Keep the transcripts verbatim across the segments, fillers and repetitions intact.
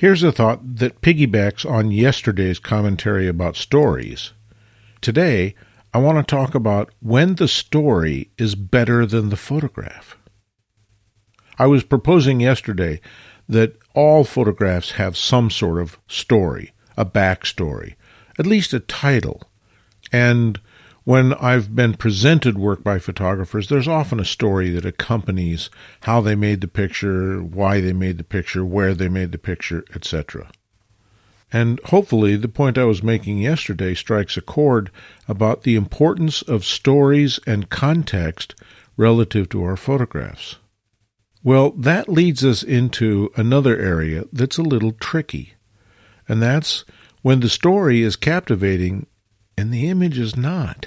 Here's a thought that piggybacks on yesterday's commentary about stories. Today, I want to talk about when the story is better than the photograph. I was proposing yesterday that all photographs have some sort of story, a backstory, at least a title. And when I've been presented work by photographers, there's often a story that accompanies how they made the picture, why they made the picture, where they made the picture, et cetera. And hopefully the point I was making yesterday strikes a chord about the importance of stories and context relative to our photographs. Well, that leads us into another area that's a little tricky, and that's when the story is captivating and the image is not.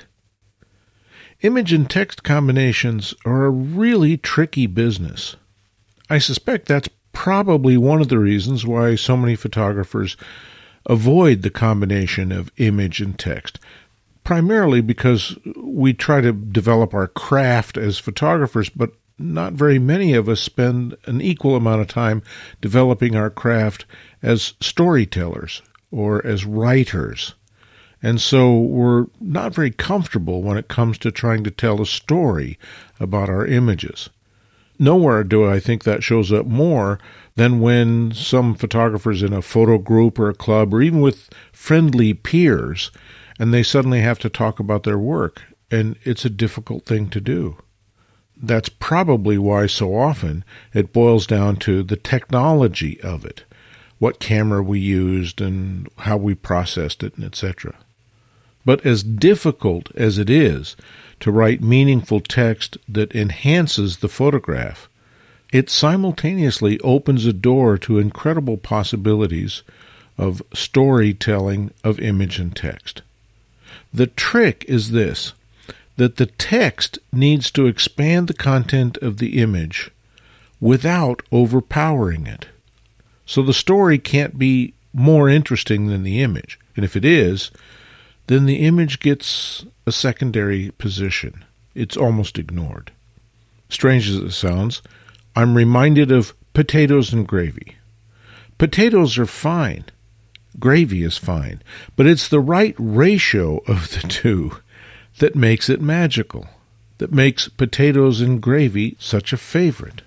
Image and text combinations are a really tricky business. I suspect that's probably one of the reasons why so many photographers avoid the combination of image and text, primarily because we try to develop our craft as photographers, but not very many of us spend an equal amount of time developing our craft as storytellers or as writers. And so we're not very comfortable when it comes to trying to tell a story about our images. Nowhere do I think that shows up more than when some photographers in a photo group or a club or even with friendly peers, and they suddenly have to talk about their work, and it's a difficult thing to do. That's probably why so often it boils down to the technology of it, what camera we used and how we processed it, and et cetera. But as difficult as it is to write meaningful text that enhances the photograph, it simultaneously opens a door to incredible possibilities of storytelling of image and text. The trick is this, that the text needs to expand the content of the image without overpowering it. So the story can't be more interesting than the image. And if it is, then the image gets a secondary position. It's almost ignored. Strange as it sounds, I'm reminded of potatoes and gravy. Potatoes are fine. Gravy is fine. But it's the right ratio of the two that makes it magical, that makes potatoes and gravy such a favorite.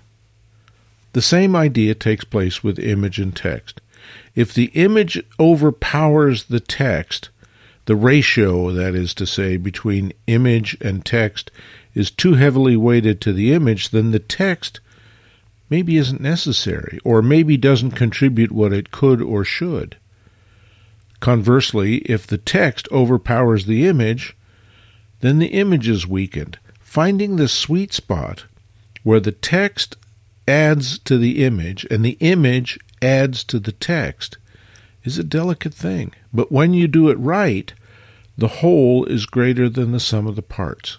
The same idea takes place with image and text. If the image overpowers the text, the ratio, that is to say, between image and text is too heavily weighted to the image, then the text maybe isn't necessary, or maybe doesn't contribute what it could or should. Conversely, if the text overpowers the image, then the image is weakened. Finding the sweet spot where the text adds to the image and the image adds to the text is a delicate thing. But when you do it right, the whole is greater than the sum of the parts.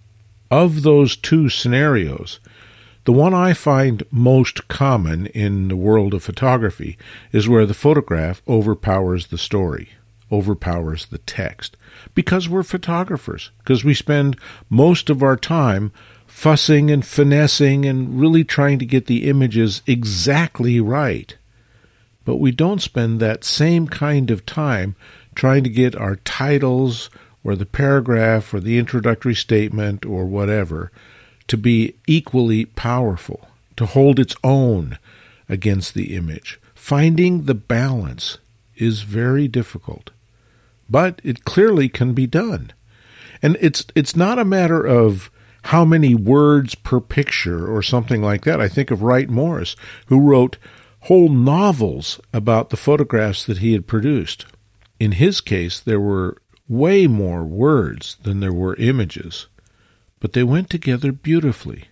Of those two scenarios, the one I find most common in the world of photography is where the photograph overpowers the story, overpowers the text, because we're photographers, because we spend most of our time fussing and finessing and really trying to get the images exactly right. But we don't spend that same kind of time trying to get our titles or the paragraph or the introductory statement or whatever to be equally powerful, to hold its own against the image. Finding the balance is very difficult, but it clearly can be done. And it's it's not a matter of how many words per picture or something like that. I think of Wright Morris, who wrote whole novels about the photographs that he had produced. In his case, there were way more words than there were images, but they went together beautifully.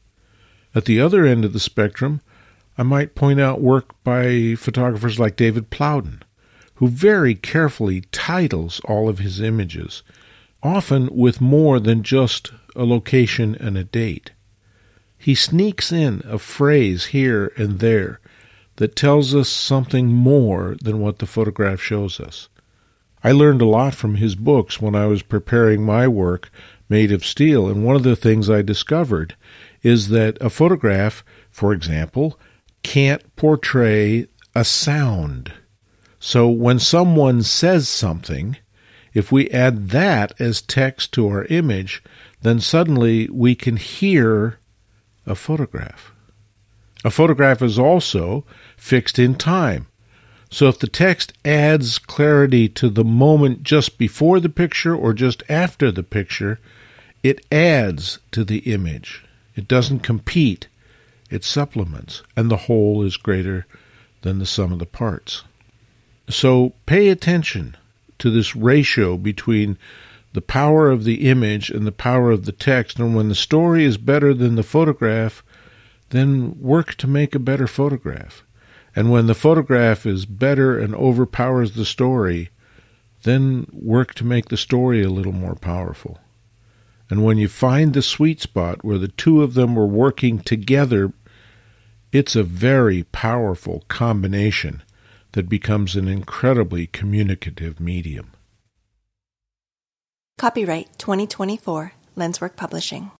At the other end of the spectrum, I might point out work by photographers like David Plowden, who very carefully titles all of his images, often with more than just a location and a date. He sneaks in a phrase here and there that tells us something more than what the photograph shows us. I learned a lot from his books when I was preparing my work, Made of Steel, and one of the things I discovered is that a photograph, for example, can't portray a sound. So when someone says something, if we add that as text to our image, then suddenly we can hear a photograph. A photograph is also fixed in time. So if the text adds clarity to the moment just before the picture or just after the picture, it adds to the image. It doesn't compete. It supplements, and the whole is greater than the sum of the parts. So pay attention to this ratio between the power of the image and the power of the text, and when the story is better than the photograph, then work to make a better photograph. And when the photograph is better and overpowers the story, then work to make the story a little more powerful. And when you find the sweet spot where the two of them are working together, it's a very powerful combination that becomes an incredibly communicative medium. Copyright twenty twenty-four, Lenswork Publishing.